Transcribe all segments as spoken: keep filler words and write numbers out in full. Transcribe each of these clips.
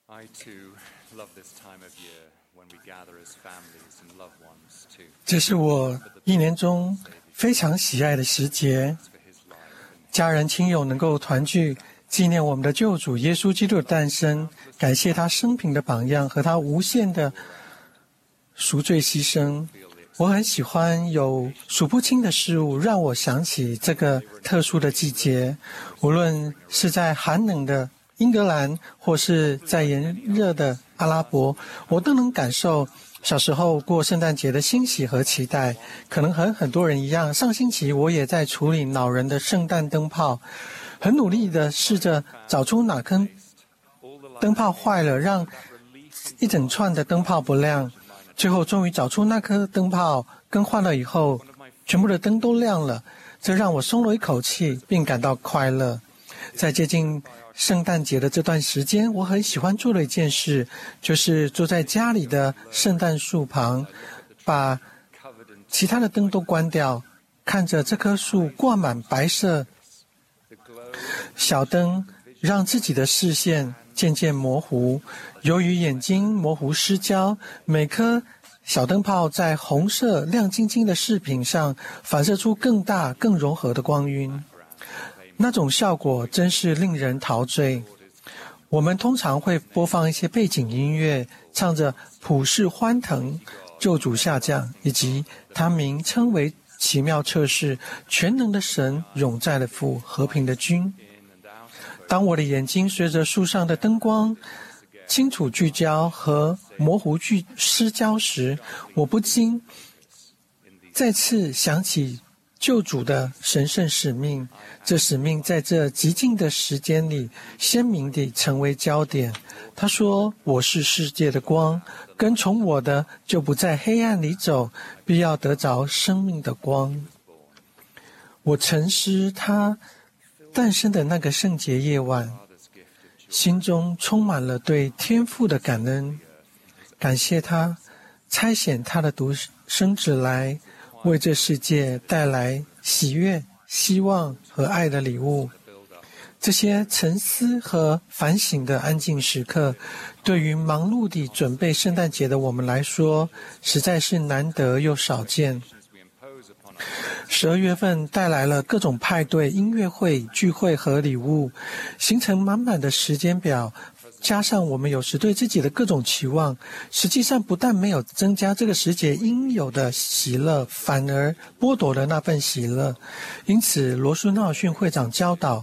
这是我一年中非常喜爱的时节，家人亲友能够团聚，纪念我们的救主耶稣基督的诞生，感谢他生平的榜样和他无限的赎罪牺牲。我很喜欢有数不清的事物让我想起这个特殊的季节，无论是在寒冷的英格兰或是在炎热的阿拉伯，我都能感受小时候过圣诞节的欣喜和期待。可能和很多人一样，上星期我也在处理恼人的圣诞灯泡，很努力地试着找出哪根灯泡坏了，让一整串的灯泡不亮。最后终于找出那颗灯泡更换了以后，全部的灯都亮了，这让我松了一口气并感到快乐。在接近圣诞节的这段时间，我很喜欢做的一件事，就是坐在家里的圣诞树旁，把其他的灯都关掉，看着这棵树挂满白色小灯，让自己的视线渐渐模糊。由于眼睛模糊失焦，每颗小灯泡在红色亮晶晶的饰品上反射出更大更融合的光晕，那种效果真是令人陶醉。我们通常会播放一些背景音乐，唱着普世欢腾、救主下降，以及他名称为奇妙测试、全能的神永在的父、和平的君。当我的眼睛随着树上的灯光清楚聚焦和模糊聚失焦时，我不禁再次想起救主的神圣使命。这使命在这极静的时间里鲜明地成为焦点。他说，我是世界的光，跟从我的就不在黑暗里走，必要得着生命的光。我沉思他诞生的那个圣洁夜晚，心中充满了对天父的感恩，感谢他差遣他的独生子来，为这世界带来喜悦、希望和爱的礼物。这些沉思和反省的安静时刻，对于忙碌地准备圣诞节的我们来说，实在是难得又少见。十二月份带来了各种派对、音乐会、聚会和礼物，形成满满的时间表，加上我们有时对自己的各种期望，实际上不但没有增加这个时节应有的喜乐，反而剥夺了那份喜乐。因此罗素纳尔逊会长教导，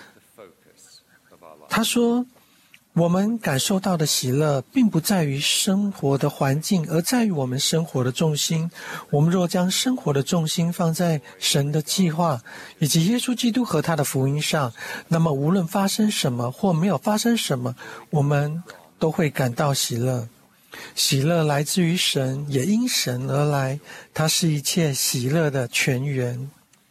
他说，我们感受到的喜乐并不在于生活的环境，而在于我们生活的重心。我们若将生活的重心放在神的计划以及耶稣基督和他的福音上，那么无论发生什么或没有发生什么，我们都会感到喜乐。喜乐来自于神，也因神而来，它是一切喜乐的泉源。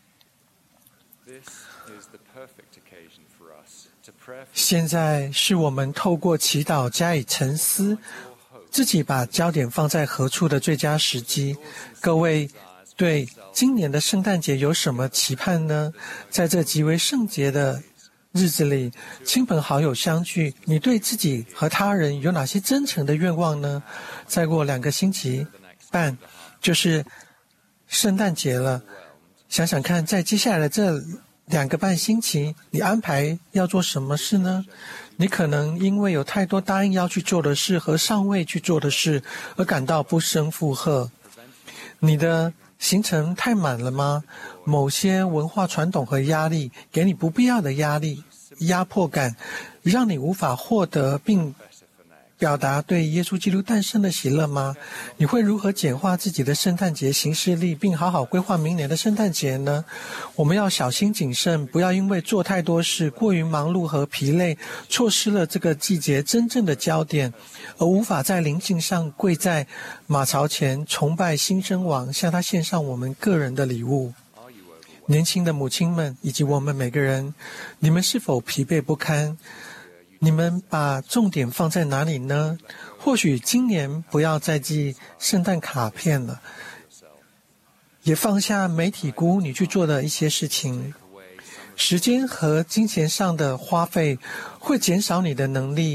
现在是我们透过祈祷加以沉思，自己把焦点放在何处的最佳时机。各位对今年的圣诞节有什么期盼呢？在这极为圣洁的日子里，亲朋好友相聚，你对自己和他人有哪些真诚的愿望呢？再过两个星期半就是圣诞节了，想想看，在接下来的这两个半星期，你安排要做什么事呢？你可能因为有太多答应要去做的事和尚未去做的事而感到不胜负荷。你的行程太满了吗？某些文化传统和压力给你不必要的压力、压迫感，让你无法获得并表达对耶稣基督诞生的喜乐吗？你会如何简化自己的圣诞节行事历，并好好规划明年的圣诞节呢？我们要小心谨慎，不要因为做太多事、过于忙碌和疲累，错失了这个季节真正的焦点，而无法在灵性上跪在马槽前崇拜新生王，向他献上我们个人的礼物。年轻的母亲们以及我们每个人，你们是否疲惫不堪？你们把重点放在哪里呢？或许今年不要再寄圣诞卡片了，也放下媒体鼓你去做的一些事情。时间和金钱上的花费会减少你的能力，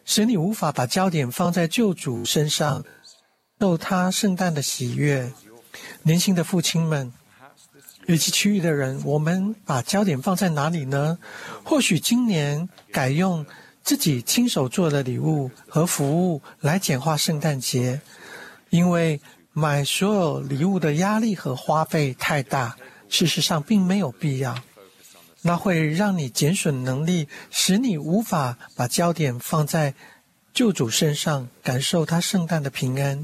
使你无法把焦点放在救主身上，受他圣诞的喜悦。年轻的父亲们以及其余的人，我们把焦点放在哪里呢？或许今年改用自己亲手做的礼物和服务来简化圣诞节，因为买所有礼物的压力和花费太大，事实上并没有必要。那会让你减损能力，使你无法把焦点放在救主身上，感受他圣诞的平安。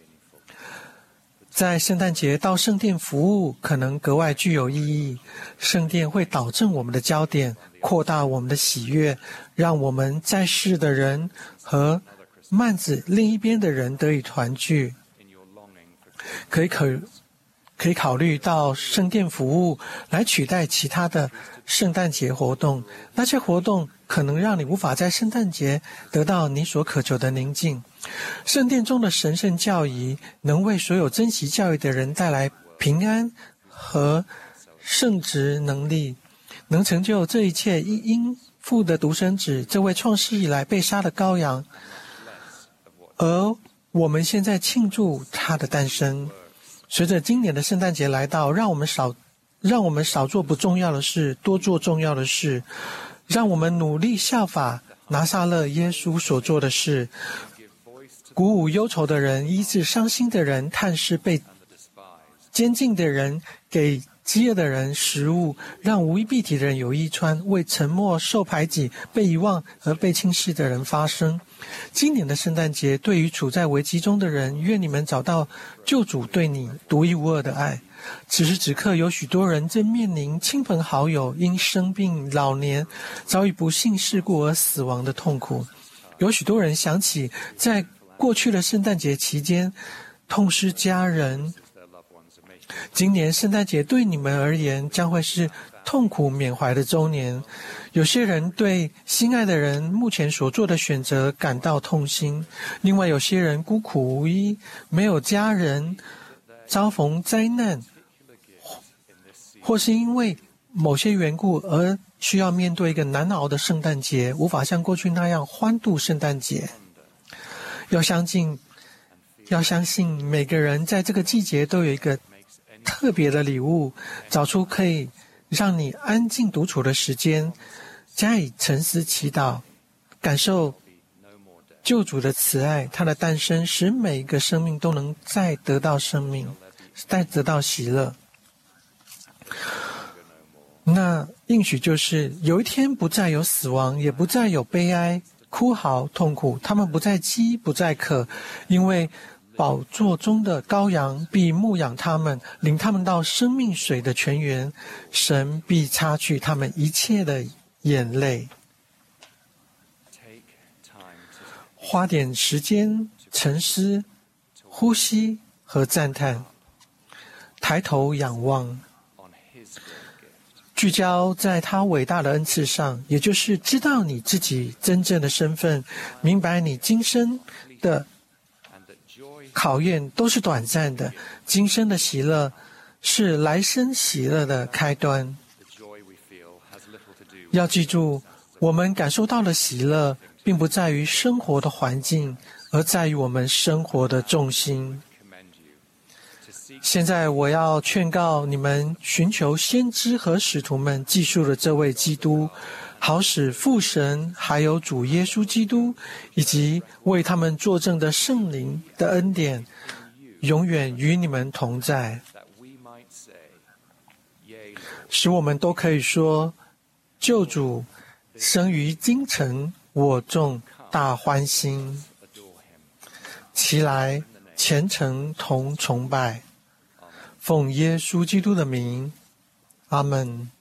在圣诞节到圣殿服务可能格外具有意义。圣殿会导正我们的焦点，扩大我们的喜悦，让我们在世的人和幔子另一边的人得以团聚。可以可可以考虑到圣殿服务来取代其他的圣诞节活动，那些活动可能让你无法在圣诞节得到你所渴求的宁静。圣殿中的神圣教仪能为所有珍惜教育的人带来平安和圣职能力，能成就这一切因因父的独生子这位创世以来被杀的羔羊，而我们现在庆祝他的诞生。随着今年的圣诞节来到，让我们少让我们少做不重要的事，多做重要的事。让我们努力效法拿撒勒耶稣所做的事，鼓舞忧愁的人，医治伤心的人，探视被监禁的人，给饥饿的人食物，让无衣蔽体的人有衣穿，为沉默、受排挤、被遗忘和被轻视的人发声。今年的圣诞节，对于处在危机中的人，愿你们找到救主对你独一无二的爱。此时此刻，有许多人正面临亲朋好友因生病、老年遭遇不幸事故而死亡的痛苦。有许多人想起在过去的圣诞节期间痛失家人。今年圣诞节对你们而言将会是痛苦缅怀的周年。有些人对心爱的人目前所做的选择感到痛心，另外有些人孤苦无依，没有家人，遭逢灾难，或是因为某些缘故而需要面对一个难熬的圣诞节，无法像过去那样欢度圣诞节。要相信，要相信每个人在这个季节都有一个特别的礼物，找出可以让你安静独处的时间，加以沉思祈祷，感受救主的慈爱，他的诞生使每一个生命都能再得到生命，再得到喜乐。那应许就是有一天不再有死亡，也不再有悲哀、哭嚎、痛苦，他们不再饥，不再渴，因为宝座中的羔羊必牧养他们，领他们到生命水的泉源，神必擦去他们一切的眼泪。花点时间沉思、呼吸和赞叹，抬头仰望，聚焦在他伟大的恩赐上，也就是知道你自己真正的身份，明白你今生的考验都是短暂的，今生的喜乐是来生喜乐的开端。要记住，我们感受到的喜乐并不在于生活的环境，而在于我们生活的重心。现在我要劝告你们，寻求先知和使徒们记述的这位基督，好使父神还有主耶稣基督以及为他们作证的圣灵的恩典永远与你们同在，使我们都可以说，救主生于京城，我众大欢心，起来虔诚同崇拜，奉耶稣基督的名，阿们。